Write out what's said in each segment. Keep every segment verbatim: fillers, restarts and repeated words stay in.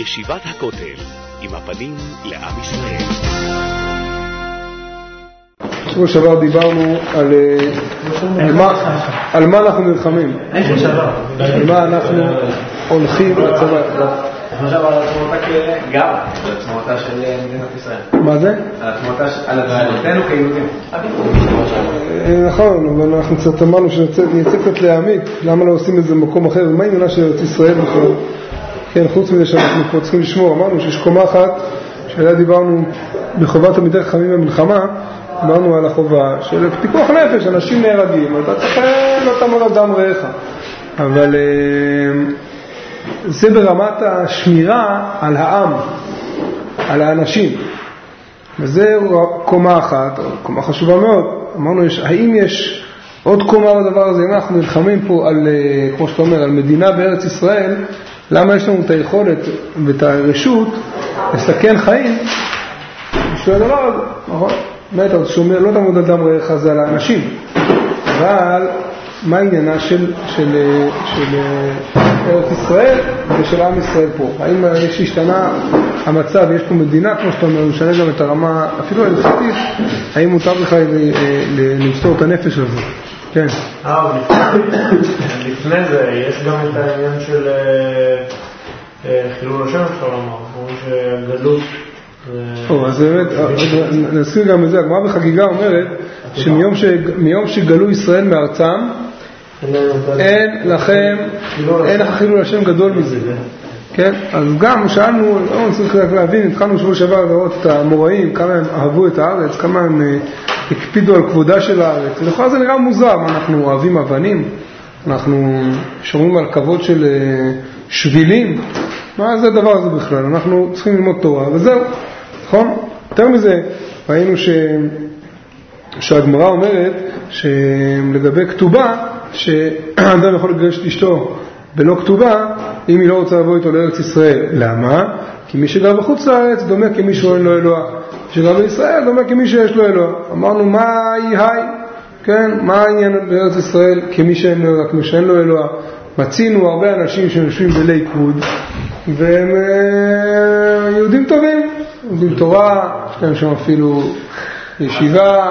ישיבת הכותל, עם הפנים לעם ישראל. שבוע שעבר דיברנו על, על, מה, על מה אנחנו נלחמים, על מה אנחנו הולכים לצבא. עכשיו על התמותה כגר, על התמותה של מדינת ישראל. מה זה? על התמותה, על התמותתנו כיהודים. נכון, אבל אנחנו קצת אמרנו שנצא קצת להעמיק, למה לא עושים את זה במקום אחר, ומה עניינה של ארץ ישראל בכלל? כן, חוץ מזה שאנחנו פה צריכים לשמור, אמרנו שיש קומה אחת, שעליה דיברנו בחובת תלמידי חכמים במלחמה, דיברנו על החובה של פיקוח נפש, אנשים נהרגים, אתה צריך לא תעמוד על דם רעך. אבל זה ברמת השמירה על העם, על האנשים. וזה קומה אחת, קומה חשובה מאוד. אמרנו, יש, האם יש עוד קומה בדבר הזה? אם אנחנו נלחמים פה על, כמו שאתה אומר, על מדינה בארץ ישראל, למה יש לנו את היכולת ואת הרשות לסכן חיים? בשביל הדבר הזה, נכון? באמת, אתה שומע, לא תעמוד על דם רעך, זה על האנשים. אבל מה העניינה של, של, של ארץ ישראל ושל עם ישראל פה? האם יש השתנה המצב, יש פה מדינה, כמו שאתה אומר, משנה גם את הרמה, אפילו הלכתית, האם מותר לך למסור את הנפש הזה? כן. אה, לפני זה, יש גם את העניין של חילול השם, אפשר לומר, אומרים שהגלות... או, אז באמת, נזכיר גם את זה, הגמרא בחגיגה אומרת שמיום שגלו ישראל מארצם, אין לכם, אין לך חילול השם גדול מזה. כן? אז גם שאלנו, צריך להבין, התחלנו שבוע שעבר לראות את המוראים, כמה הם אהבו את הארץ, כמה הם הקפידו על כבודה של הארץ. ולכן זה נראה מוזר, אנחנו אוהבים אבנים, אנחנו שומרים על כבוד של שבילים, מה זה הדבר הזה בכלל? אנחנו צריכים ללמוד תורה, וזהו, נכון? יותר מזה, ראינו ש... שהגמרא אומרת שלגבי כתובה, שאדם יכול לגרש את אשתו בלא כתובה, אם היא לא רוצה לבוא איתו לארץ ישראל. למה? כי מי שגר בחוץ לארץ דומה כמי שאין לו אלוה. מי שגר בישראל דומה כמי שיש לו אלוה. אמרנו, מה היא היי? כן? מה העניין בארץ ישראל כמי שאין לו אלוה? כמי שאין לו אלוה. מצינו הרבה אנשים שיושבים בליכוד, והם יהודים טובים, יהודים תורה, יש להם שם אפילו ישיבה.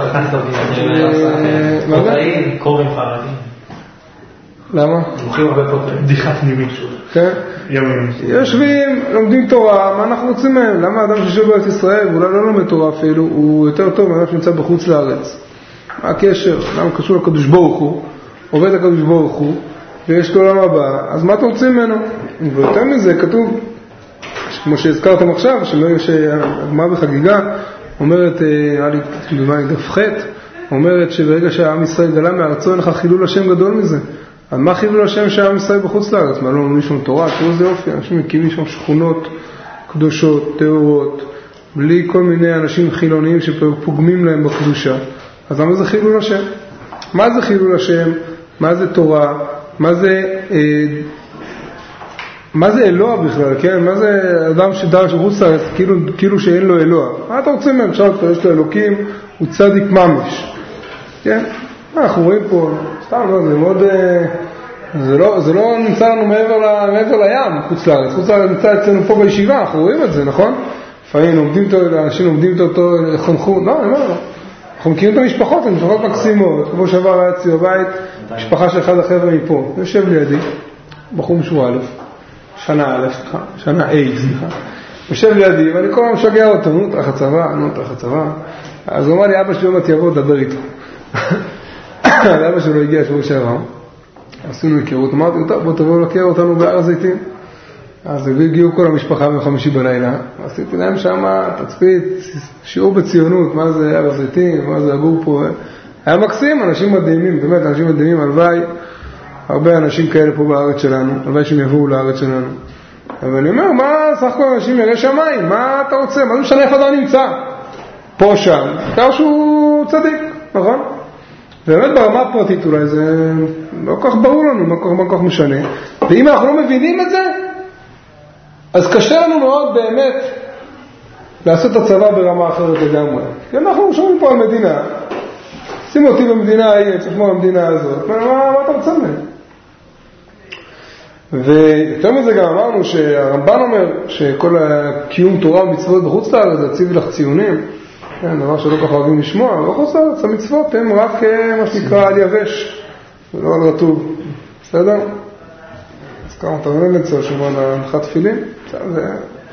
פוטאים, קוראים חרדים. למה? הולכים הרבה פוטאים. בדיחה פנימית. כן? יושבים, לומדים תורה, מה אנחנו רוצים מהם? למה אדם שיושב בארץ ישראל, ואולי לא לומד תורה אפילו, הוא יותר טוב מאדם שנמצא בחוץ לארץ? מה הקשר? למה קשור לקדוש ברוך הוא? עובד הקדוש ברוך הוא, ויש לו עולם הבא, אז מה אתם רוצים ממנו? ויותר מזה כתוב, כמו שהזכרתם עכשיו, שהגמרא בחגיגה אומרת, היה לי במאי דף ח', אומרת שברגע שהעם ישראל גלה מארצו, אין לך חילול השם גדול מזה. אז מה חילול השם שהעם ישראל בחוץ לארץ? מה לא אומרים שם תורה? תראו זה יופי, אנשים מקימים שם שכונות קדושות, טהורות, בלי כל מיני אנשים חילוניים שפוגמים להם בקדושה. אז למה זה חילול השם? מה זה חילול השם? מה זה תורה? מה זה, אה, מה זה אלוה בכלל, כן? מה זה אדם שדר שחוץ לארץ, כאילו, כאילו שאין לו אלוה? מה אתה רוצה מהם? אפשר כבר יש לו אלוקים, הוא צדיק ממש. כן? מה, אנחנו רואים פה, סתם, לא, זה מאוד, אה, זה לא, זה לא נמצא לנו מעבר, ל, מעבר לים, חוץ לארץ. חוץ לארץ נמצא אצלנו פה בישיבה, אנחנו רואים את זה, נכון? לפעמים עומדים אותו, אנשים עומדים אותו, חונכו, לא, אני אומר לא. אנחנו מכירים את המשפחות, הן משפחות מקסימות. כמו שעבר היה אצלי בבית, משפחה של אחד החבר'ה מפה, יושב לידי, בחור משורה א', שנה א', סליחה, שנה A, סליחה. יושב לידי, ואני כל הזמן משגע אותו, נו, תחת צבא, נו, תחת צבא. אז הוא אמר לי, אבא שלי עוד מעט יבוא, דבר איתו. אבא שלו הגיע שבוע שעבר, עשינו היכרות, אמרתי, טוב, בוא תבואו לקר אותנו בהר הזיתים. אז הגיעו כל המשפחה בחמישי בלילה, עשיתי להם שם תצפית, שיעור בציונות, מה זה הר הזיתים, מה זה הגור פה. היה מקסים, אנשים מדהימים, באמת אנשים מדהימים, הלוואי, הרבה אנשים כאלה פה בארץ שלנו, הלוואי שהם יבואו לארץ שלנו. אבל אני אומר, מה סך כל אנשים ירא שמיים, מה אתה רוצה, מה זה משנה איפה אתה נמצא? פה שם, כך שהוא צדיק, נכון? באמת ברמה הפרטית אולי זה לא כל כך ברור לנו, מה כל כך משנה. ואם אנחנו לא מבינים את זה, אז קשה לנו מאוד באמת לעשות את הצבא ברמה אחרת לגמרי. כי אנחנו שומעים פה על מדינה, שימו אותי במדינה ההיא, כמו המדינה הזאת, מה, מה אתה רוצה מהם? ויותר מזה גם אמרנו שהרמב"ן אומר שכל קיום תורה ומצוות בחוץ לארץ זה הציב לך ציונים, כן, דבר שלא כך אוהבים לשמוע, בחוץ לארץ המצוות הם רק מה שנקרא על יבש ולא על רטוב, בסדר? אז כמה אתה מבין את זה, שמונה הנחת תפילין, זה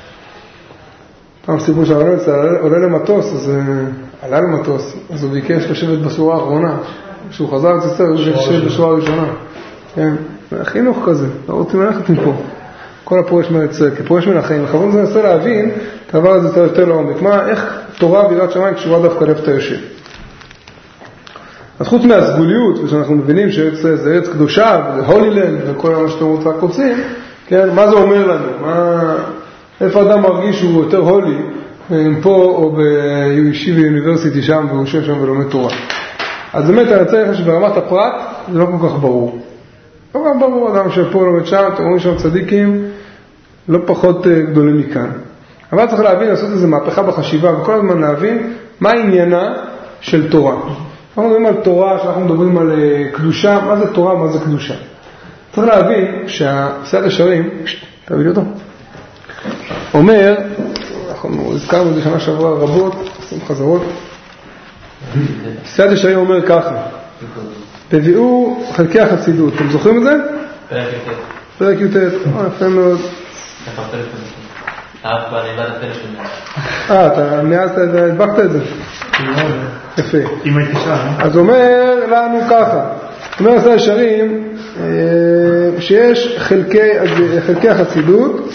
פעם סיפור שהרמב"ן עולה למטוס, אז עלה למטוס, אז הוא ביקש לשבת בשורה האחרונה, כשהוא חזר את זה, הוא יושב בשורה הראשונה, כן, חינוך כזה, לא רוצים ללכת מפה, כל הפורש מהיצא, כי פורש מן החיים, וחברים זה מנסה להבין, את הדבר הזה יותר לעומק, מה, איך תורה ויראת שמיים קשורה דווקא לאיפה אתה יושב. אז חוץ מהסגוליות, ושאנחנו מבינים שזה ארץ קדושה, וזה הולילנד, וכל מה שאתם רוצים רק רוצים, כן, מה זה אומר לנו? מה, איפה אדם מרגיש שהוא יותר הולי, פה או בישיבה אוניברסיטי שם, והוא יושב שם ולומד תורה. אז באמת אני רוצה לך שברמת הפרט, זה לא כל כך ברור. לא כל כך ברור, אדם שפה לומד שם, אתם רואים שם צדיקים, לא פחות גדולים מכאן. אבל צריך להבין, לעשות איזו מהפכה בחשיבה, וכל הזמן להבין מה העניינה של תורה. אנחנו מדברים על תורה, שאנחנו מדברים על קדושה, מה זה תורה, מה זה קדושה. צריך להבין שהסייעת ישרים, תביא אותו, אומר, אנחנו הזכרנו את זה שנה שעברה רבות, עושים חזרות, סייעת ישרים אומר ככה, תביאו חלקי החסידות, אתם זוכרים את זה? פרק י"ט. פרק י"ט, אה, יפה מאוד. איפה הטלפון? אהב כבר נאבד הטלפון. אה, אתה מאז הדבקת את זה? יפה. אם הייתי שם. אז אומר לנו ככה, אומר הסייעת ישרים, שיש חלקי, חלקי החסידות,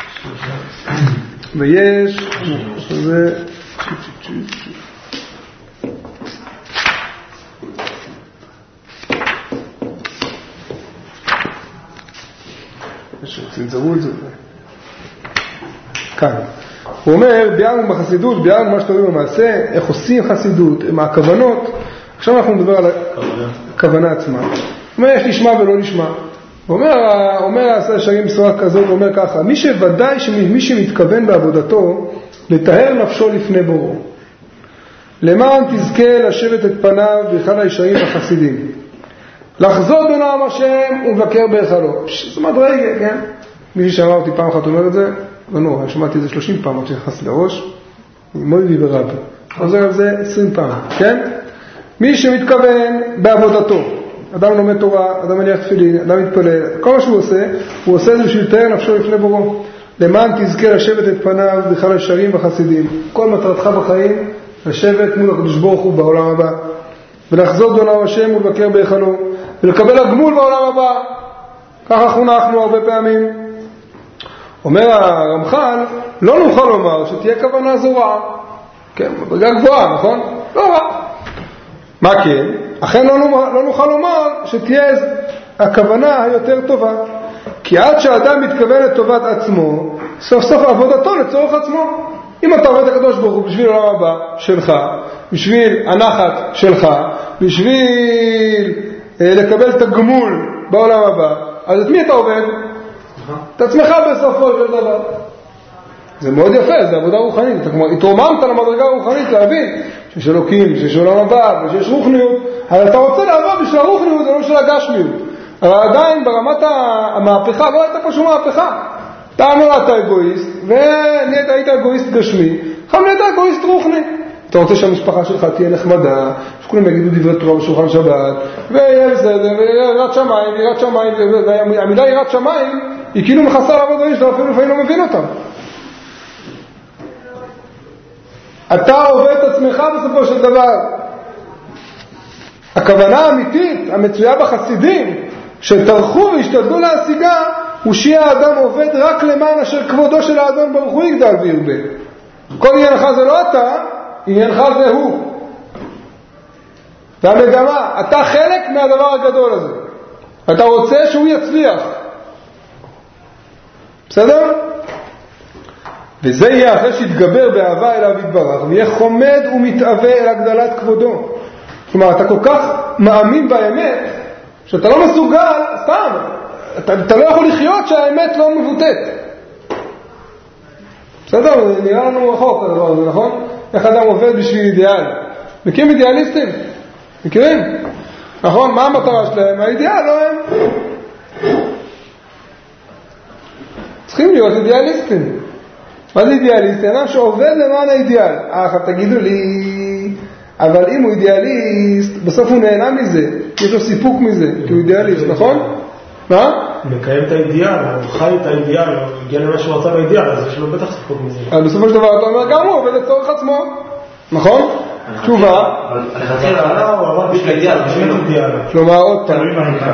ויש, זה, צנזרו את זה. כאן. הוא אומר, ביארנו בחסידות, ביארנו מה שתוראים במעשה, איך עושים חסידות, מה הכוונות. עכשיו אנחנו מדבר על הכוונה עצמה. הוא אומר, יש לשמה ולא לשמה. הוא אומר, אומר הסייעת ישרים בסורה כזאת, הוא אומר ככה, מי שוודאי שמי שמתכוון בעבודתו, לטהר נפשו לפני בוראו. למען תזכה לשבת את פניו באחד הישרים החסידים. לחזות בנועם השם ולבקר בהיכלו. זה מדרגה, כן? מי ששמע אותי פעם אחת אומר את זה, לא נורא, שמעתי את זה שלושים פעם עד שנכנס לראש, מויבי ורבי. חוזר על זה עשרים פעם, כן? מי שמתכוון בעבודתו, אדם לומד תורה, אדם מניח תפילין, אדם מתפלל, כל מה שהוא עושה, הוא עושה את זה בשביל לתאר נפשו לפני בוראו. למען תזכה לשבת את פניו בכלל הישרים והחסידים. כל מטרתך בחיים, לשבת מול הקדוש ברוך הוא בעולם הבא. ולחזות בנועם השם ולבקר בהיכלו. ולקבל הגמול בעולם הבא. ככה חונכנו הרבה פעמים. אומר הרמח"ל, לא נוכל לומר שתהיה כוונה זו רעה. כן, בדרגה גבוהה, נכון? לא רע. מה כן? אכן לא, לא נוכל לומר שתהיה הכוונה היותר טובה. כי עד שאדם מתכוון לטובת עצמו, סוף סוף עבודתו לצורך עצמו. אם אתה עובד הקדוש ברוך הוא בשביל העולם הבא שלך, בשביל הנחת שלך, בשביל אה, לקבל את הגמול בעולם הבא, אז את מי אתה עובד? את עצמך בסופו של דבר. זה מאוד יפה, זה עבודה רוחנית. אתה כמו, התרוממת למדרגה הרוחנית להבין שיש אלוקים, שיש עולם הבא, ושיש רוחניות, אבל אתה רוצה לעבוד בשביל הרוחניות, ולא בשביל הגשמיות. אבל עדיין ברמת המהפכה לא הייתה פה שום מהפכה. אתה אומר אתה אגואיסט, ונהיית היית אגואיסט גשמי, עכשיו נהיית אגואיסט רוחני. אתה רוצה שהמשפחה שלך תהיה נחמדה, שכולם יגידו דברי תורה בשולחן שבת, ויהיה בסדר, ויראת שמיים, ויראת שמיים, והמילה יראת שמיים היא כאילו מכסה לעבוד דברים שאתה אפילו לפעמים לא מבין אותם. אתה עובד את עצמך בסופו של דבר. הכוונה האמיתית, המצויה בחסידים, שטרחו והשתדלו להשיגה, הוא שיהיה האדם עובד רק למען אשר כבודו של האדון ברוך הוא יגדל וירבה. כל עניינך זה לא אתה, עניינך זה הוא. והמגמה, אתה חלק מהדבר הגדול הזה. אתה רוצה שהוא יצליח. בסדר? וזה יהיה אחרי שיתגבר באהבה אליו יתברך, ויהיה חומד ומתאווה אל הגדלת כבודו. כלומר, אתה כל כך מאמין באמת, שאתה לא מסוגל, סתם, אתה, אתה לא יכול לחיות שהאמת לא מבוטאת. בסדר? זה נראה לנו רחוק הדבר הזה, נכון? איך אדם עובד בשביל אידיאל. מכירים אידיאליסטים? מכירים? נכון? מה המטרה שלהם? האידיאל לא הם. צריכים להיות אידיאליסטים. מה זה אידיאליסט? אדם שעובד למען האידיאל. אה, עכשיו תגידו לי, אבל אם הוא אידיאליסט, בסוף הוא נהנה מזה, יש לו סיפוק מזה, כי הוא אידיאליסט, נכון? מה? הוא מקיים את האידיאל, הוא חי את האידיאל, הוא הגיע למה שהוא רצה באידיאל, אז יש לו בטח סיפוק מזה. אז בסופו של דבר אתה אומר, גם הוא עובד לצורך עצמו, נכון? תשובה. כלומר, עוד פעם,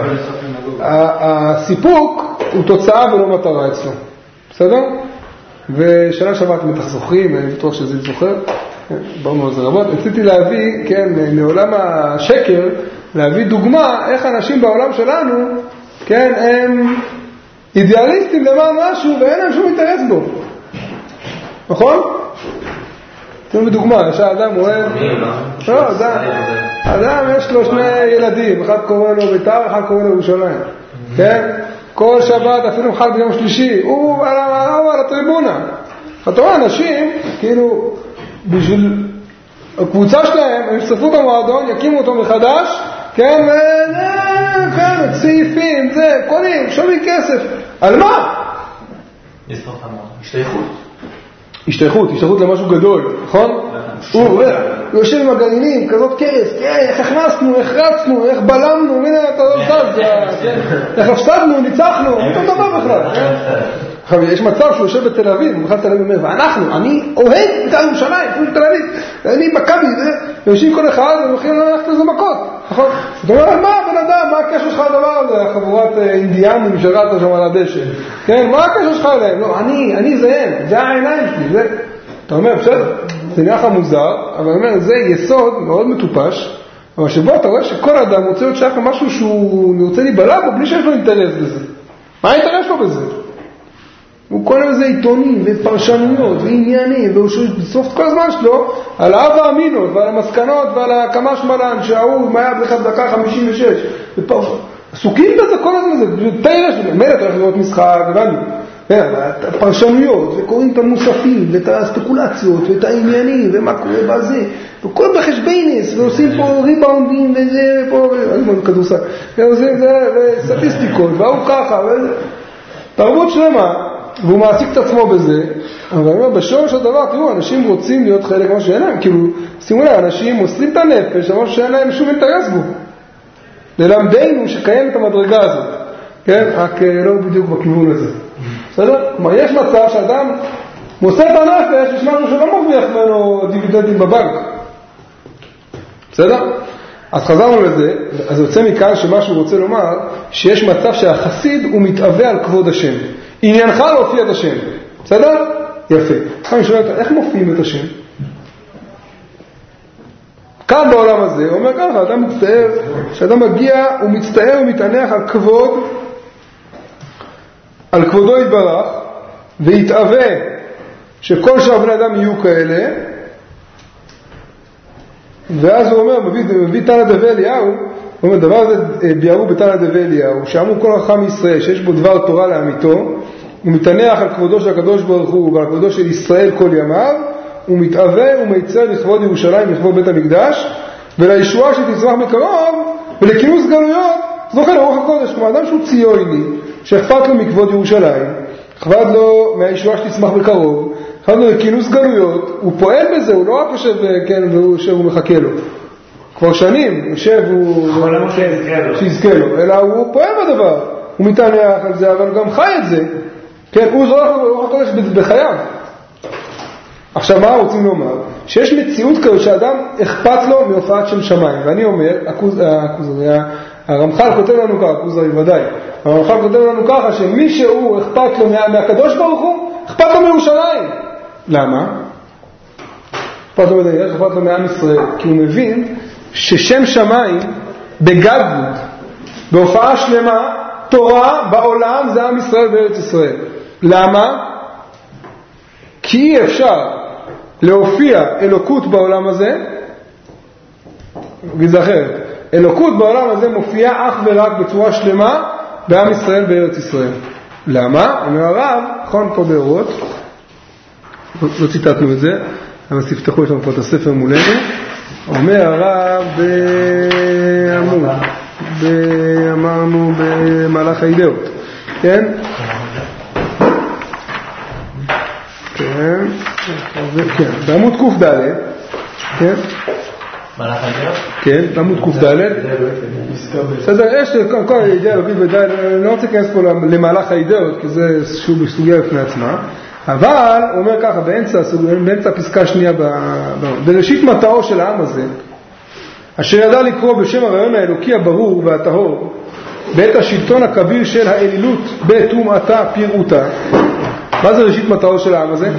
הסיפוק הוא תוצאה ולא מטרה אצלו, בסדר? ושנה שעברה אתם בטח זוכרים, אני בטוח שזה זוכר, ברנו על זה רבות, רציתי להביא, כן, מעולם השקר, להביא דוגמה איך אנשים בעולם שלנו, כן, הם אידיאליסטים למען משהו ואין להם שום אינטרס בו, נכון? תראו בדוגמה, יש האדם אוהב, לא, אדם יש לו שני ילדים, אחד קורא לו ביתר, אחד קורא לו ירושלים, כן? כל שבת, אפילו חג ביום שלישי, הוא על, על הטריבונה. אתה רואה אנשים, כאילו, בשביל הקבוצה שלהם, הם יצטרפו במועדון, יקימו אותו מחדש, כן, כן, צעיפים, זה, קונים, שומעים כסף. על מה? השתייכות. השתייכות, השתייכות למשהו גדול, נכון? הוא יושב עם הגרעינים, כזאת כרס, איך הכנסנו, איך רצנו, איך בלמנו, הנה אתה לא זז, איך הפסדנו, ניצחנו, אתה דבר בכלל. עכשיו, יש מצב שהוא יושב בתל אביב, הוא בכלל תל אביב אומר, ואנחנו, אני אוהד בתל ירושלים, תל אביב, אני מכבי, ויושבים כל אחד, ומוכנים ללכת לזה מכות, נכון? זאת אומרת, מה בן אדם, מה הקשר שלך לדבר הזה, חבורת אינדיאנים שרעת שם על הדשא, כן, מה הקשר שלך אליהם? לא, אני, אני זה הם, זה העיניים שלי, זה, אתה אומר, בסדר, זה נראה לך מוזר, אבל אני אומר, זה יסוד מאוד מטופש, אבל שבו אתה רואה שכל אדם רוצה להיות שייך למשהו שהוא רוצה להיבלע בו, בלי שיש לו אינטרס בזה. מה האינטרס לו בזה? הוא קונה בזה עיתונים ופרשנויות ועניינים, והוא שסוף כל הזמן שלו על האב האמינות ועל המסקנות ועל הקמה שמלן שההוא מהיה בלכת דקה חמישים ושש עסוקים בזה כל הזמן, זה תאירה שלו, מלא אתה הולך לראות משחק, הבנו, הפרשנויות וקוראים את המוספים ואת הספקולציות ואת העניינים ומה קורה בזה וכל בחשבינס ועושים פה ריבאונדים וזה ופה כדורסל ועושים זה וסטטיסטיקות והוא ככה תרבות שלמה והוא מעסיק את עצמו בזה, אבל אני אומר, בשורש הדבר, תראו, אנשים רוצים להיות חלק מה שאין להם, כאילו, שימו להם, אנשים מוסרים את הנפש, אבל שאין להם שום אינטרס בו. ללמדנו שקיים את המדרגה הזאת, כן? רק לא בדיוק בכיוון הזה. בסדר? כלומר, יש מצב שאדם מוסר את הנפש, יש משהו שלא מרוויח ממנו דיבידנדים בבנק. בסדר? אז חזרנו לזה, אז יוצא מכאן שמה שהוא רוצה לומר, שיש מצב שהחסיד הוא מתאווה על כבוד השם. עניינך להופיע את השם. בסדר? יפה. אני שואל, איך מופיעים את השם? כאן בעולם הזה, הוא אומר ככה, אדם מצטער, כשאדם מגיע, הוא מצטער ומתענח על כבוד, על כבודו יתברך, ויתאווה שכל שאר בני אדם יהיו כאלה, ואז הוא אומר, מביא, מביא תנא דבי אליהו, הוא אומר, דבר הזה ביארו בתנא דבי אליהו, שאמרו כל חכם ישראל, שיש בו דבר תורה לאמיתו, הוא מתענח על כבודו של הקדוש ברוך הוא, ועל כבודו של ישראל כל ימיו, הוא מתאווה ומיצר לכבוד ירושלים, לכבוד בית המקדש, ולישועה שתצמח בקרוב, ולכינוס גלויות, זוכה לרוח הקודש, כמו אדם שהוא ציוני, שאכפת לו מכבוד ירושלים, אכפת לו מהישועה שתצמח בקרוב, אכפת לו לכינוס גלויות, הוא פועל בזה, הוא לא רק יושב, כן, והוא יושב ומחכה לו. כבר שנים, יושב הוא... שיזכה לו, אלא הוא פועל בדבר, הוא מתענח על זה, אבל גם חי את זה. כן, הוא זורח לרוח הקודש בחייו. עכשיו מה רוצים לומר? שיש מציאות כזו שאדם אכפת לו מהופעת של שמיים, ואני אומר, הרמח"ל כותב לנו ככה, הכוזרי ודאי, הרמח"ל כותב לנו ככה שמי שהוא אכפת לו מה, מהקדוש ברוך הוא, אכפת לו מירושלים. למה? אכפת לו מדעי, אכפת לו מעם ישראל, כי הוא מבין ששם שמיים בגדלות, בהופעה שלמה, תורה בעולם זה עם ישראל בארץ ישראל. למה? כי אי אפשר להופיע אלוקות בעולם הזה, וזה אחרת, אלוקות בעולם הזה מופיעה אך ורק בצורה שלמה בעם ישראל בארץ ישראל. למה? אומר הרב, נכון פה באורות, לא ציטטנו את זה, אבל תפתחו, יש לנו פה את הספר מולנו, אומר הרב בעמוד, אמרנו במהלך האידאות, כן? כן, כן, בעמוד קוף ד', כן, מלאך הידעות? כן, בעמוד קוף ד', בסדר, יש כל הידיעה אלוקית ודאי, אני לא רוצה להיכנס פה למהלך הידעות, כי זה סוגיה בפני עצמה, אבל הוא אומר ככה, באמצע, באמצע הפסקה השנייה, בראשית מטאו של העם הזה, אשר ידע לקרוא בשם הרעיון האלוקי הברור והטהור, בעת השלטון הכביר של האלילות בתומעתה פירוטה. מה זה ראשית מטאו של העם הזה?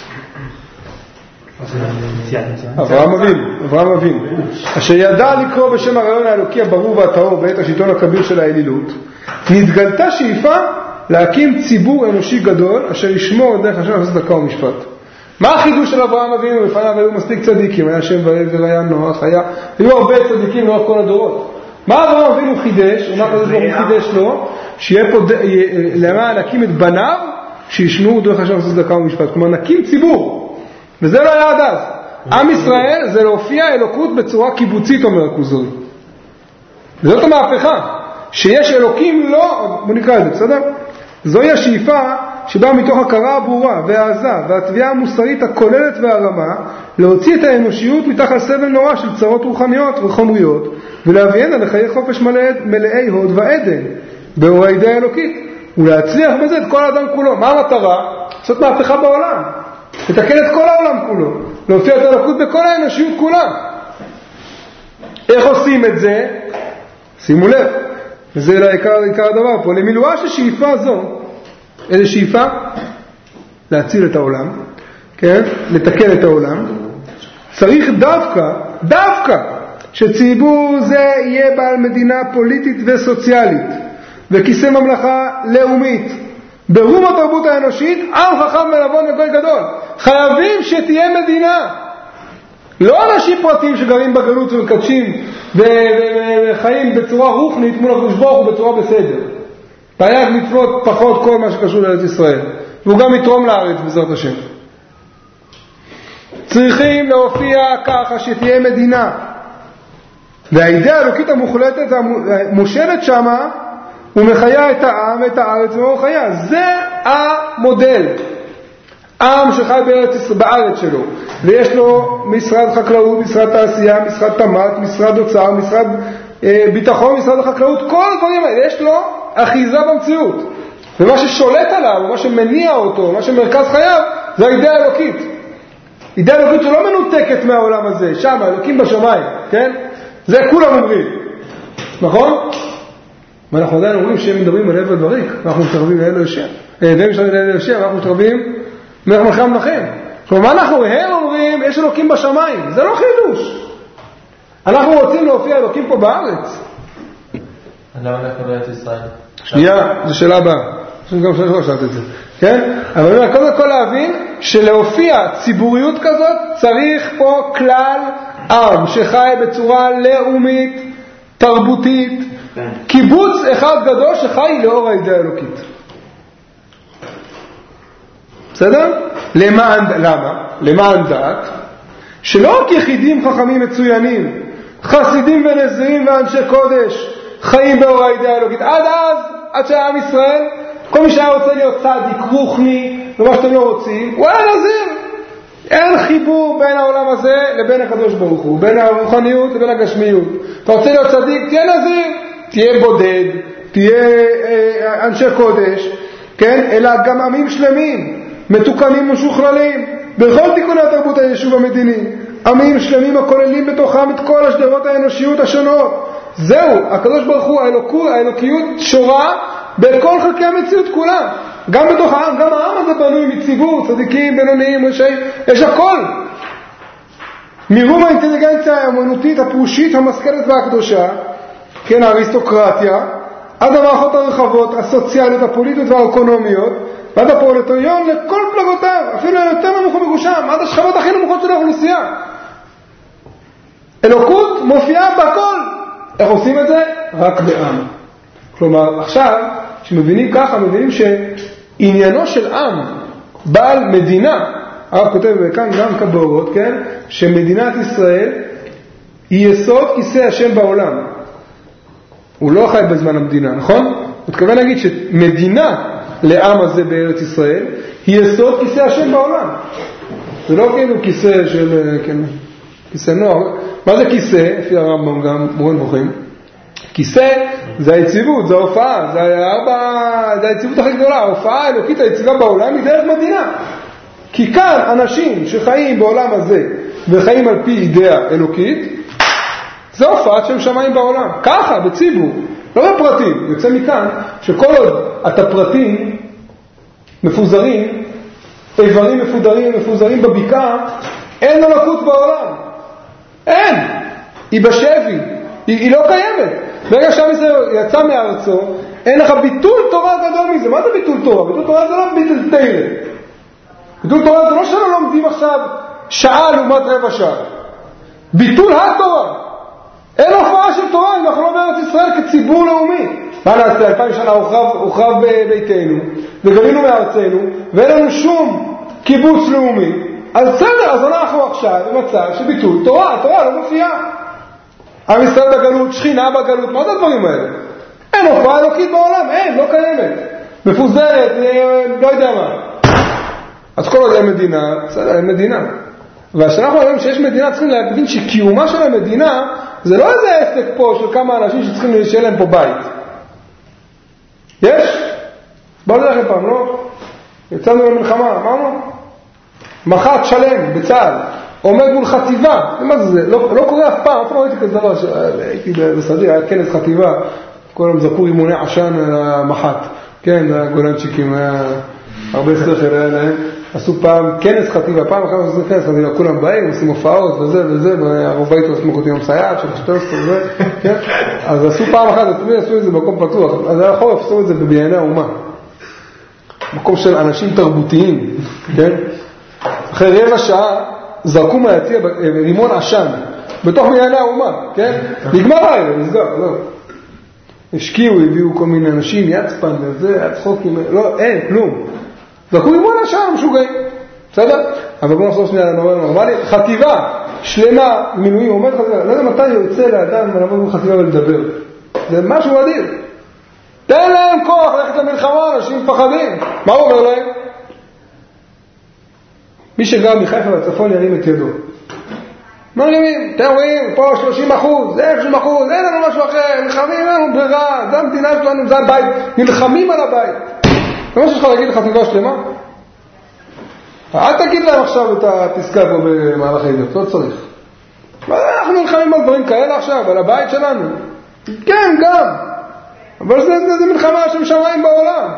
אברהם אבינו, אברהם אבינו. אשר ידע לקרוא בשם הרעיון האלוקי הברור והטהור בעת השלטון הכביר של האלילות, נתגלתה שאיפה להקים ציבור אנושי גדול אשר ישמור דרך השם לעשות צדקה ומשפט. מה החידוש של אברהם אבינו? לפניו היו מספיק צדיקים, היה שם ועבר, היה נוח, היה, היו הרבה צדיקים לאורך כל הדורות. מה אברהם אבינו חידש? ומה כזה הוא חידש לו? שיהיה פה, למה להקים את בניו שישמעו דרך השם לעשות צדקה ומשפט. כלומר נקים ציבור, וזה לא היה עד אז. עם ישראל זה להופיע אלוקות בצורה קיבוצית, אומר הכוזרי. וזאת המהפכה, שיש אלוקים לא, בוא נקרא את זה, בסדר? זוהי השאיפה שבאה מתוך הכרה הברורה והעזה והתביעה המוסרית הכוללת והרמה להוציא את האנושיות מתחת סבל נורא של צרות רוחניות וחומריות ולהביאנה לחיי חופש מלאי הוד ועדן באור הידיעה האלוקית ולהצליח בזה את כל האדם כולו. מה המטרה? לעשות מהפכה בעולם, לתקן את כל העולם כולו, להופיע את האלוקות בכל האנושיות כולה. איך עושים את זה? שימו לב, וזה עיקר, עיקר הדבר פה, למילואה של שאיפה זו. איזה שאיפה? להציל את העולם, כן? לתקן את העולם. צריך דווקא, דווקא, שציבור זה יהיה בעל מדינה פוליטית וסוציאלית, וכיסא ממלכה לאומית, ברום התרבות האנושית, עם חכם מלבון וגוי גדול. חייבים שתהיה מדינה. לא אנשים פרטיים שגרים בגלות ומקדשים וחיים בצורה רוחנית מול הקדוש ברוך הוא בצורה בסדר. תייג מצוות פחות כל מה שקשור לארץ ישראל. והוא גם יתרום לארץ בעזרת השם. צריכים להופיע ככה שתהיה מדינה. והאידאה האלוקית המוחלטת המושלת שמה, הוא מחיה את העם ואת הארץ ואור חיה. זה המודל. עם שחי בארץ, בארץ שלו, ויש לו משרד חקלאות, משרד תעשייה, משרד תמת, משרד אוצר, משרד אה, ביטחון, משרד החקלאות, כל הדברים האלה, יש לו אחיזה במציאות. ומה ששולט עליו, ומה שמניע אותו, מה שמרכז חייו, זה האידאה האלוקית. אידאה האלוקית שלא מנותקת מהעולם הזה, שם, האלוקים בשמיים, כן? זה כולם אומרים, נכון? ואנחנו עדיין אומרים שהם מדברים על עבד וריק, ואנחנו מתקרבים לאל יושב, והם משתרבים לאל יושב, ואנחנו מתקרבים מלך מלכי המלכים. כלומר, מה אנחנו הם אומרים? יש אלוקים בשמיים. זה לא חידוש. אנחנו רוצים להופיע אלוקים פה בארץ. למה אנחנו בארץ ישראל? שנייה, זו שאלה הבאה. אני גם שלא שאלת את זה. כן? אבל אני אומר, קודם כל להבין שלהופיע ציבוריות כזאת צריך פה כלל עם שחי בצורה לאומית, תרבותית, קיבוץ אחד גדול שחי לאור האידאה האלוקית. בסדר? למען, למה? למען דעת, שלא רק יחידים חכמים מצוינים, חסידים ונזירים ואנשי קודש, חיים באור האידאה האלוקית. עד אז, עד שהעם ישראל, כל מי שהיה רוצה להיות צדיק, רוחני, ומה שאתם לא רוצים, הוא היה נזיר. אין חיבור בין העולם הזה לבין הקדוש ברוך הוא, בין הרוחניות לבין הגשמיות. אתה רוצה להיות צדיק, תהיה נזיר, תהיה בודד, תהיה אה, אנשי קודש, כן? אלא גם עמים שלמים, מתוקנים ומשוכללים, בכל תיקוני התרבות היישוב המדיני, עמים שלמים הכוללים בתוכם את כל השדרות האנושיות השונות. זהו, הקדוש ברוך הוא, האלוקות, האלוקיות שורה בכל חלקי המציאות כולה. גם בתוך העם, גם העם הזה בנוי מציבור, צדיקים, בינוניים, רשעים, יש הכל. מרום האינטליגנציה האמנותית, הפרושית, המשכלת והקדושה, כן, האריסטוקרטיה, עד המערכות הרחבות, הסוציאליות, הפוליטיות והאקונומיות, ועד הפרולטריון לכל פלגותיו, אפילו יותר נמוך מגושם, עד השכבות הכי נמוכות של האוכלוסייה. אלוקות מופיעה בכל. איך עושים את זה? רק בעם. כלומר, עכשיו, כשמבינים ככה, מבינים שעניינו של עם, בעל מדינה, הרב כותב כאן גם כבורות, כן? שמדינת ישראל היא יסוד כיסא השם בעולם. הוא לא חי בזמן המדינה, נכון? הוא מתכוון להגיד שמדינה לעם הזה בארץ ישראל היא יסוד כיסא השם בעולם. זה לא כאילו כיסא של, כן, כיסא נוח. מה זה כיסא? לפי הרמב"ם גם מורן בוכים. כיסא זה היציבות, זה ההופעה, זה, הארבע, זה היציבות הכי גדולה. ההופעה האלוקית היציבה בעולם היא דרך מדינה. כי כאן אנשים שחיים בעולם הזה וחיים על פי אידאה אלוקית, זה הופעת שם שמיים בעולם. ככה, בציבור, לא בפרטים. יוצא מכאן שכל עוד אתה פרטים מפוזרים, איברים מפוזרים מפוזרים בבקעה, אין אלוקות בעולם. אין. היא בשבי. היא, היא לא קיימת. ברגע שעם ישראל יצא מארצו, אין לך ביטול תורה גדול מזה. מה זה ביטול תורה? ביטול תורה זה לא ביטול תורה. ביטול תורה זה לא שלא לומדים עכשיו שעה לעומת רבע שעה. ביטול התורה. אין הופעה של תורה אם אנחנו לא בארץ ישראל כציבור לאומי. מה נעשה? אלפיים שנה הוחרב, הוחרב ביתנו וגלינו מארצנו ואין לנו שום קיבוץ לאומי. אז בסדר, אז אנחנו עכשיו במצב שביטול תורה, התורה לא מופיעה. עם ישראל בגלות, שכינה בגלות, מה זה הדברים האלה? אין הופעה אלוקית בעולם, אין, לא קיימת. מפוזרת, לא יודע מה. אז כל עוד אין מדינה, בסדר, אין מדינה. והשאנחנו רואים שיש מדינה, צריכים להבין שקיומה של המדינה זה לא איזה עסק פה של כמה אנשים שצריכים להישאר להם פה בית. יש? בואו נלך פעם, לא? יצאנו למלחמה, אמרנו? מח"ט שלם בצה"ל, עומד מול חטיבה, מה זה זה? לא, לא קורה אף פעם, אף פעם הייתי כזה דבר, הייתי בסדיר, היה כנס חטיבה, כולם זרקו רימוני עשן על המח"ט, כן, הגולנצ'יקים, היה הרבה שכל היה להם, עשו פעם כנס חטיבה, פעם אחת עשו כנס חטיבה, כולם באים, עושים הופעות וזה וזה, והרובעית עושים אותי עם סייעת של שטרסטר וזה, כן? אז עשו פעם אחת, עשו את זה במקום פתוח, אז היה חורף, עשו את זה בבנייני האומה. מקום של אנשים תרבותיים, כן? אחרי רבע שעה, זרקו מהיציע רימון עשן, בתוך בנייני האומה, כן? נגמר הערב, נסגר, לא. השקיעו, הביאו כל מיני אנשים, יד ספן וזה, יד צחוקים, לא, אין, כלום. זרקו רימון עשן, משוגעים, בסדר? אבל בואו נחזור שנייה לנורמל נורמלי, חטיבה שלמה, מילואים, אומר חטיבה, לא יודע מתי יוצא לאדם ולעמוד בחטיבה ולדבר. זה משהו אדיר. תן להם כוח ללכת למלחמה, אנשים מפחדים. מה הוא אומר להם? מי שגר מחיפה בצפון ירים את ידו. מרימים, אתם רואים, פה שלושים אחוז, זה שלושים אחוז, אין לנו משהו אחר, נלחמים, אין לנו ברירה, זה המדינה שלנו, זה הבית, נלחמים על הבית. זה מה שיש לך להגיד לחטיבה שלמה? אל תגיד להם עכשיו את הפסקה פה במהלך העדות, לא צריך. אנחנו נלחמים על דברים כאלה עכשיו, על הבית שלנו. כן, גם. אבל זה, זה, זה מלחמה של שמיים בעולם.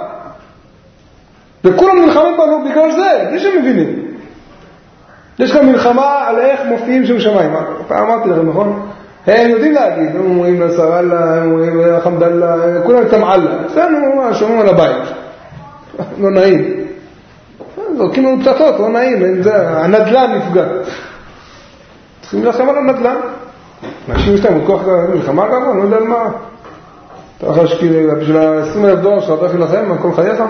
וכולם נלחמים בנו בגלל זה, זה שמבינים. יש כאן מלחמה על איך מופיעים שם שמיים. פעם אמרתי לכם, נכון? הם יודעים להגיד, הם אומרים לסרלה, הם אומרים לחמדאללה, כולם איתם עלה. אצלנו שומעים על הבית. לא נעים. זורקים לנו פצצות, לא נעים. הנדל"ן נפגע. צריכים להילחם על הנדל"ן. אנשים יש להם כוח מלחמה ככה, אני לא יודע על מה. אתה יכול להשקיע בשביל ה-עשרים אלף דולר שאתה הולך להילחם על כל חייך?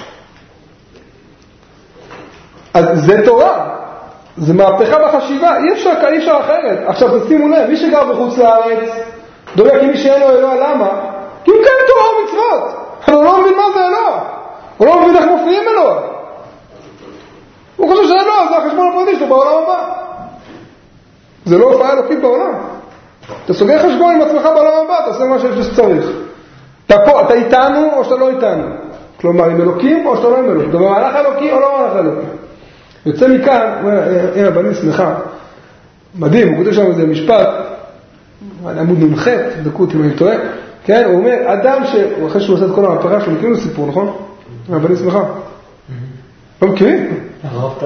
אז זה תורה. זה מהפכה בחשיבה, אי אפשר, אי אפשר אחרת. עכשיו תשימו לב, מי שגר בחוץ לארץ, דומה כי מי שאין לו אלוה, למה? כי הוא כן תורה ומצוות, אבל הוא לא מבין מה זה אלוה. הוא לא מבין איך מופיעים אלוה. הוא חושב שאלוה זה החשבון הפרטי שלו בעולם הבא. זה לא הופעה אלוקית בעולם. אתה סוגר חשבון עם עצמך בעולם הבא, אתה עושה מה שצריך. אתה פה, אתה איתנו או שאתה לא איתנו. כלומר, עם אלוקים או שאתה לא עם אלוקים. אתה במהלך אלוקי או לא במהלך אלוקי. יוצא מכאן, הנה בני שמחה, מדהים, הוא כותב שם איזה משפט, עמוד נמחת, דקות אם אני טועה, כן, הוא אומר, אדם שאחרי שהוא עושה את כל המהפכה שלו, מכירים לו סיפור, נכון? בני שמחה. לא מכירים? הרב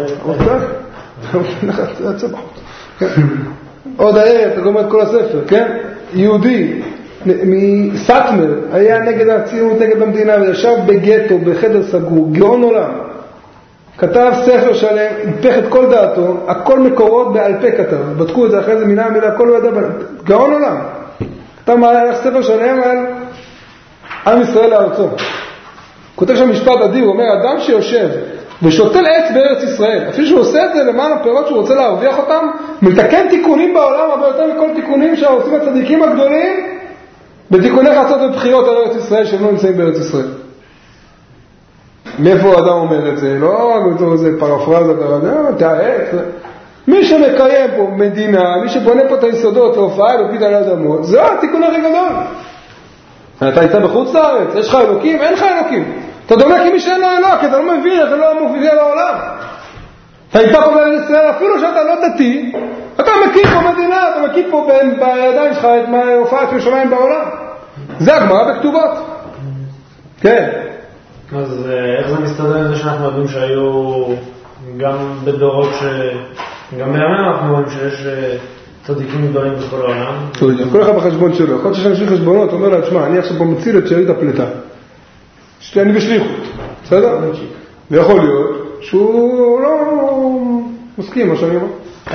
טייב. עוד הערב, אתה גומר את כל הספר, כן? יהודי מסטמר, היה נגד הציונות, נגד המדינה, וישב בגטו, בחדר סגור, גאון עולם. כתב ספר שלם, היפך את כל דעתו, הכל מקורות בעל פה כתב, בדקו את זה אחרי זה מילה מילה, הכל לא ידע, גאון עולם. כתב ספר שלם על עם ישראל לארצו. כותב שם משפט אדיר, הוא אומר, אדם שיושב ושותל עץ בארץ ישראל, אפילו שהוא עושה את זה למען הפירות שהוא רוצה להרוויח אותם, מתקן תיקונים בעולם, אבל יותר מכל תיקונים שעושים הצדיקים הגדולים, בתיקוני חצות ובחירות על ארץ ישראל שהם לא נמצאים בארץ ישראל. מאיפה האדם אומר את זה? לא בתור איזה פרפרזה, תעק. מי שמקיים פה מדינה, מי שבונה פה את היסודות להופעה אלוקית על האדמות, זה התיקון הכי גדול. אתה יצא בחוץ לארץ, יש לך אלוקים? אין לך אלוקים. אתה דומה כמי שאין לו אלוק, אתה לא מבין, אתה לא מוביל לעולם. אתה יצא פה בארץ ישראל, אפילו שאתה לא דתי, אתה מקים פה מדינה, אתה מקים פה בידיים שלך את הופעת ירושלים בעולם. זה הגמרא בכתובות. כן. אז איך זה מסתדר עם זה שאנחנו יודעים שהיו גם בדורות ש... גם בימינו אנחנו רואים שיש צדיקים גדולים בכל העולם. כל אחד בחשבון שלו. יכול להיות שיש אנשים חשבונות, אומר לה, תשמע, אני עכשיו פה מציל את שארית הפלטה. אני בשליחות. בסדר? ויכול להיות שהוא לא מסכים מה שאני אומר.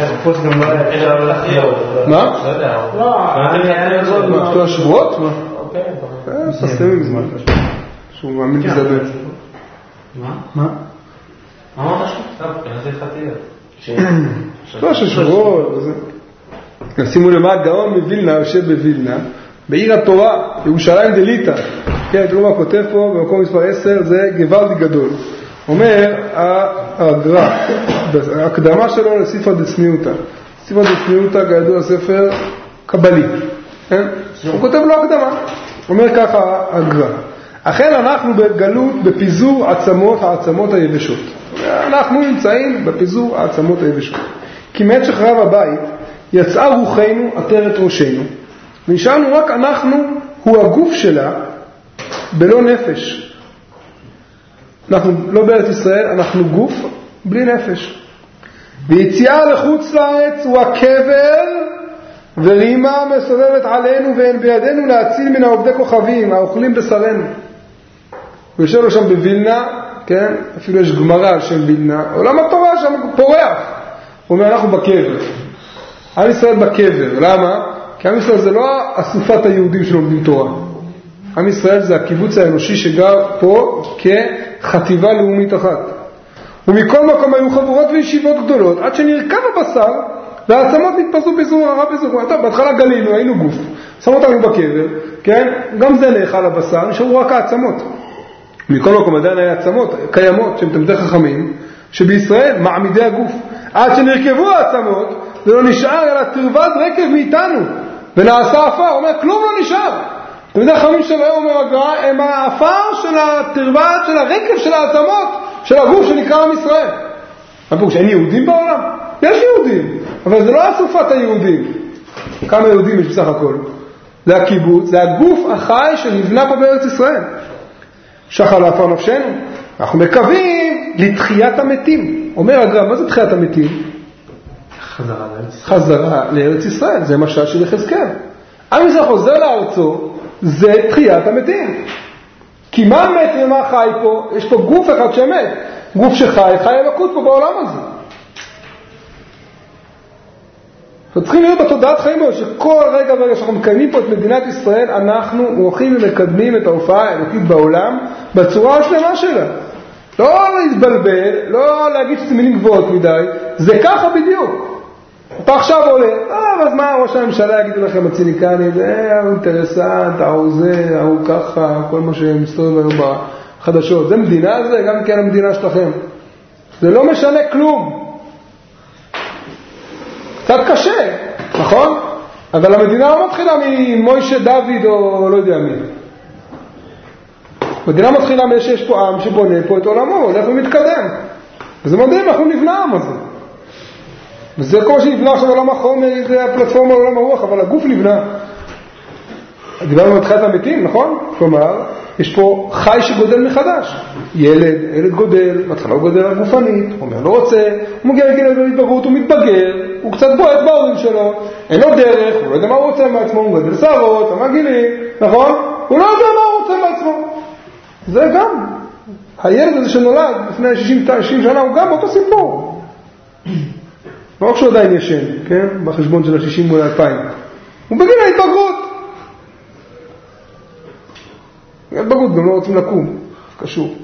מה? מה? שתי השבועות? מה? ססטמים זמן. שהוא מאמין בזה. מה? מה? מה אמרת שוב? טוב, כנראה חתירה. שתי השבועות. שימו למה הגאון מווילנה יושב בווילנה, בעיר התורה, ירושלים דליטא. כן, תראו מה כותב פה, במקום מספר עשר, זה גוואלדי גדול. אומר הגר"א, ההקדמה שלו לספר דצניותא. ספר דצניותא כידוע ספר קבלי. כן? הוא כותב לו הקדמה. אומר ככה הגר"א. אכן אנחנו בגלות בפיזור עצמות העצמות היבשות. אנחנו נמצאים בפיזור העצמות היבשות. כי מעת שחרב הבית יצאה רוחנו עטרת ראשנו, ונשארנו רק אנחנו, הוא הגוף שלה, בלא נפש. אנחנו לא בארץ ישראל, אנחנו גוף בלי נפש. ויציאה לחוץ לארץ הוא הקבר, ורימה מסובבת עלינו ואין בידינו להציל מן העובדי כוכבים, האוכלים בשרנו. הוא יושב לו שם בווילנה, כן? אפילו יש גמרא על שם וילנה, עולם התורה שם פורח. הוא אומר, אנחנו בקבר. עם ישראל בקבר. למה? כי עם ישראל זה לא אסופת היהודים שלומדים תורה. עם ישראל זה הקיבוץ האנושי שגר פה כחטיבה לאומית אחת. ומכל מקום היו חבורות וישיבות גדולות, עד שנרכב הבשר, והעצמות נתפסו בזור הרע בזור. טוב, בהתחלה גלינו, היינו גוף. שמו אותנו בקבר, כן? גם זה נאכל הבשר, נשארו רק העצמות. מכל מקום עדיין היה עצמות קיימות, שהן תלמידי חכמים, שבישראל מעמידי הגוף. עד שנרכבו העצמות, זה לא נשאר, אלא תרוות רקב מאיתנו, ונעשה אפר. הוא אומר, כלום לא נשאר. תלמידי חכמים שלו, אומר הגר"א, הם האפר של התרוות, של הרקב של העצמות, של הגוף שנקרא עם ישראל. אמרו שאין יהודים בעולם? יש יהודים, אבל זה לא אסופת היהודים. כמה יהודים יש בסך הכל? זה הקיבוץ, זה הגוף החי שנבנה פה בארץ ישראל. שחר לאפר נפשנו. אנחנו מקווים לתחיית המתים. אומר הגר"א, מה זה תחיית המתים? חזרה לארץ ישראל. חזרה לארץ ישראל, זה משל של יחזקאל. עם ישראל חוזר לארצו, זה תחיית המתים. כי מה מת ומה חי פה? יש פה גוף אחד שמת. גוף שחי, חי אלוקות פה בעולם הזה. צריכים להיות בתודעת חיים בו, שכל רגע ורגע שאנחנו מקיימים פה את מדינת ישראל, אנחנו הולכים ומקדמים את ההופעה האלוקית בעולם בצורה השלמה שלה. לא להתבלבל, לא להגיד שזה מילים גבוהות מדי, זה ככה בדיוק. אתה עכשיו עולה, אה, אז מה ראש הממשלה יגידו לכם הציניקני, זה אינטרסנט, ההוא זה, ההוא ככה, כל מה שמסתובב היום בחדשות. זה מדינה זה, גם כן המדינה שלכם. זה לא משנה כלום. קצת קשה, נכון? אבל המדינה לא מתחילה ממוישה דוד או לא יודע מי. המדינה מתחילה שיש פה עם שבונה פה את עולמו, הולך ומתקדם. וזה מדהים, אנחנו נבנה עם הזה. וזה כמו שנבנה עכשיו עולם החומר, זה הפלטפורמה עולם הרוח, אבל הגוף נבנה. דיברנו על תחיית המתים, נכון? כלומר, יש פה חי שגודל מחדש. ילד, ילד גודל, מתחילה הוא גודל על גופנית, הוא אומר, לא רוצה, הוא מגיע לגיל להתבגרות, הוא מתבגר, הוא קצת בועט בהורים שלו, אין לו דרך, הוא לא יודע מה הוא רוצה מעצמו, הוא גדל שערות, הוא מגילים, נכון? הוא לא יודע מה הוא רוצה מעצמו. זה גם, הילד הזה שנולד לפני שישים שנה, הוא גם אותו סיפור. לא רק שהוא עדיין ישן, כן? בחשבון של ה-שישים מול אלפיים. הוא בגיל ההתבגרות. התבגרות גם לא רוצים לקום, קשור.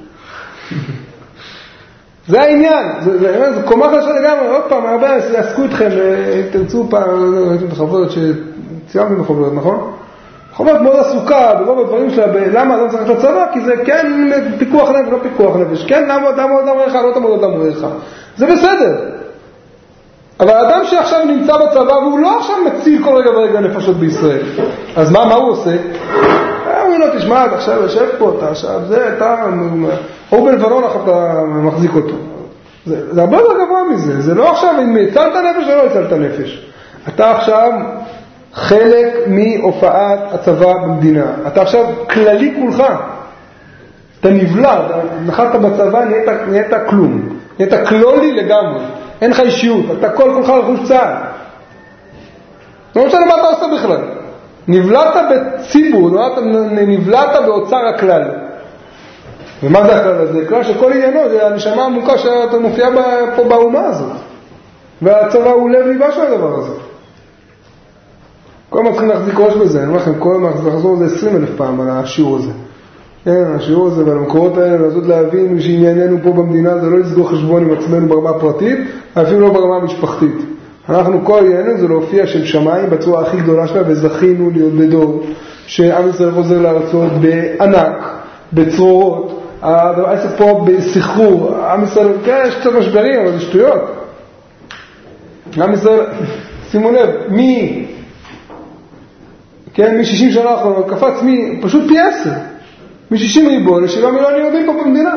זה העניין, זה, זה, זה קומה חדשה לגמרי. עוד פעם, הרבה יעסקו אתכם, תרצו פעם, הייתם בחברות שציימתם בחברות, נכון? חובת מאוד עסוקה ברוב הדברים שלה, למה אדם צריך לצבא? כי זה כן פיקוח נפש, לא פיקוח נפש, כן למה תעמוד אמריך, לא תעמוד אמריך, זה בסדר. אבל האדם שעכשיו נמצא בצבא והוא לא עכשיו מציל כל רגע ורגע נפשות בישראל, אז מה, מה הוא עושה? הוא לא תשמע, אתה עכשיו יושב פה, אתה עכשיו זה, אתה, הוא בלבנון עכשיו אתה מחזיק אותו. זה, זה הרבה יותר גבוה מזה, זה לא עכשיו אם הצלת נפש או לא הצלת נפש. אתה עכשיו חלק מהופעת הצבא במדינה. אתה עכשיו כללי כולך. אתה נבלע, אתה נחלת בצבא, נהיית, נהיית כלום. נהיית כלולי לגמרי. אין לך אישיות, אתה כל כולך לחוש צה"ל. לא משנה מה אתה עושה בכלל. נבלעת בציבור, נבלעת באוצר הכלל. ומה זה הכלל הזה? כלל שכל עניינו זה הנשמה העמוקה שאתה מופיע פה באומה הזאת. והצבא הוא לב ליבה של הדבר הזה. כל מה צריכים להחזיק ראש בזה, אני אומר לכם, כל מה צריך לחזור לזה עשרים אלף פעם על השיעור הזה. כן, השיעור הזה ועל המקורות האלה, לעשות להבין שענייננו פה במדינה זה לא לסגור חשבון עם עצמנו ברמה הפרטית, אפילו לא ברמה המשפחתית. אנחנו כל ענייננו זה להופיע של שמיים בצורה הכי גדולה שלה, וזכינו להיות בדור שעם ישראל חוזר לארצות בענק, בצרורות, העסק פה בסחרור, עם ישראל, כן, יש קצת משברים, אבל זה שטויות. עם ישראל, שימו לב, מי, כן, מ-שישים שנה האחרונות, קפץ מי, פשוט פי עשר, מ-שישים ריבוע ל-שבעה מיליון יהודים פה במדינה.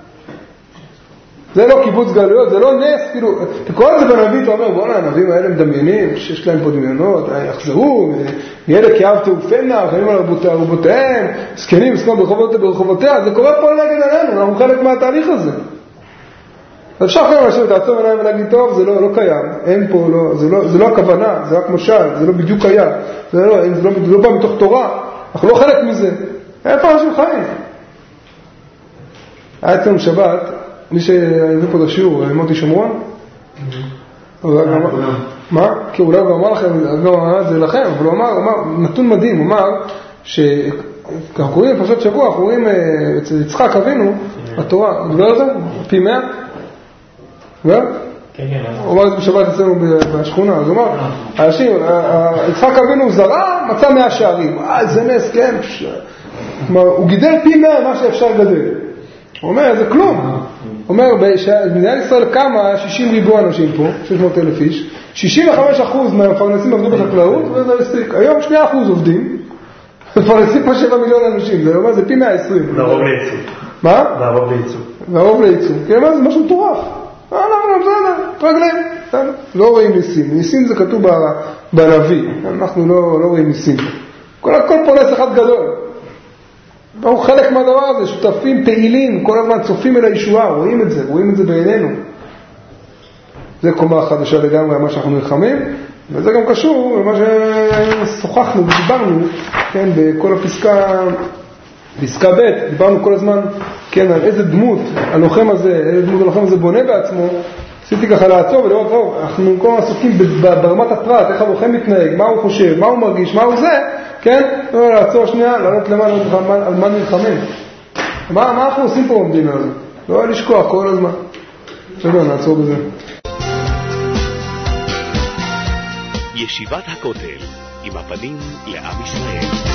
זה לא קיבוץ גלויות, זה לא נס, כאילו, כל זה בנביא, אתה אומר, בואו, הנביאים האלה מדמיינים, שיש להם פה דמיונות, יחזרו, נהיה לכאב תעופנה, חיים על רבותיהם, סקנים, סקנים ברחובות, ברחובותיה, זה קורה פה נגד עלינו, אנחנו חלק מהתהליך הזה. אפשר חייב לשבת, לעצום עיניים ולהגיד, טוב, זה לא, לא קיים, אין פה, לא, זה, לא, זה לא הכוונה, זה רק משל, זה לא בדיוק היה, זה לא, זה לא, זה לא בא מתוך תורה, אנחנו לא חלק מזה, איפה אנשים חיים? היה אצלנו שבת, מי שהביא פה את השיעור, מוטי שומרון, מה? כי אולי הוא אמר לכם, לא אמר זה לכם, אבל הוא אמר, נתון מדהים, הוא אמר, כשאנחנו קוראים פרשת שבוע, אנחנו רואים אצל יצחק אבינו, התורה, דבר על זה? פי מאה? לא? כן, כן. הוא אמר את זה בשבת אצלנו בשכונה, אז הוא אמר, האנשים, יצחק אבינו זרע, מצא מאה שערים, אה, זה נס, כן, הוא גידל פי מאה מה שאפשר גדל. הוא אומר, זה כלום. הוא אומר, במדינת ישראל קמה שישים ריבוע אנשים פה, שש מאות אלף איש, שישים וחמישה אחוז מהמפרנסים עבדו בחקלאות, וזה הספיק. היום שני אחוז עובדים, מפרנסים פה שבעה מיליון אנשים, זה אומר, זה פי מאה ועשרים. והרוב לייצוא. מה? והרוב לייצוא. והרוב לייצוא. כי זה משהו מטורף. אנחנו בסדר, רגלים, לא רואים ניסים. ניסים זה כתוב בנביא, אנחנו לא רואים ניסים. כל פולס אחד גדול. אנחנו חלק מהדבר הזה, שותפים, פעילים, כל הזמן צופים אל הישועה, רואים את זה, רואים את זה בעינינו. זה קומה חדשה לגמרי, מה שאנחנו נלחמים, וזה גם קשור למה ששוחחנו ודיברנו, כן, בכל הפסקה, פסקה ב', דיברנו כל הזמן, כן, על איזה דמות הלוחם הזה, איזה דמות הלוחם הזה בונה בעצמו, עשיתי ככה לעצור ולראות, טוב, אנחנו כל הזמן עסוקים ברמת הפרט, איך הלוחם מתנהג, מה הוא חושב, מה הוא מרגיש, מה הוא זה, כן? לא, לעצור שנייה, לעלות למעלה על מה נלחמים. מה, מה אנחנו עושים פה במדינה הזאת? לא לשכוח כל הזמן. בסדר, נעצור בזה. ישיבת הכותל, עם הפנים לעם ישראל.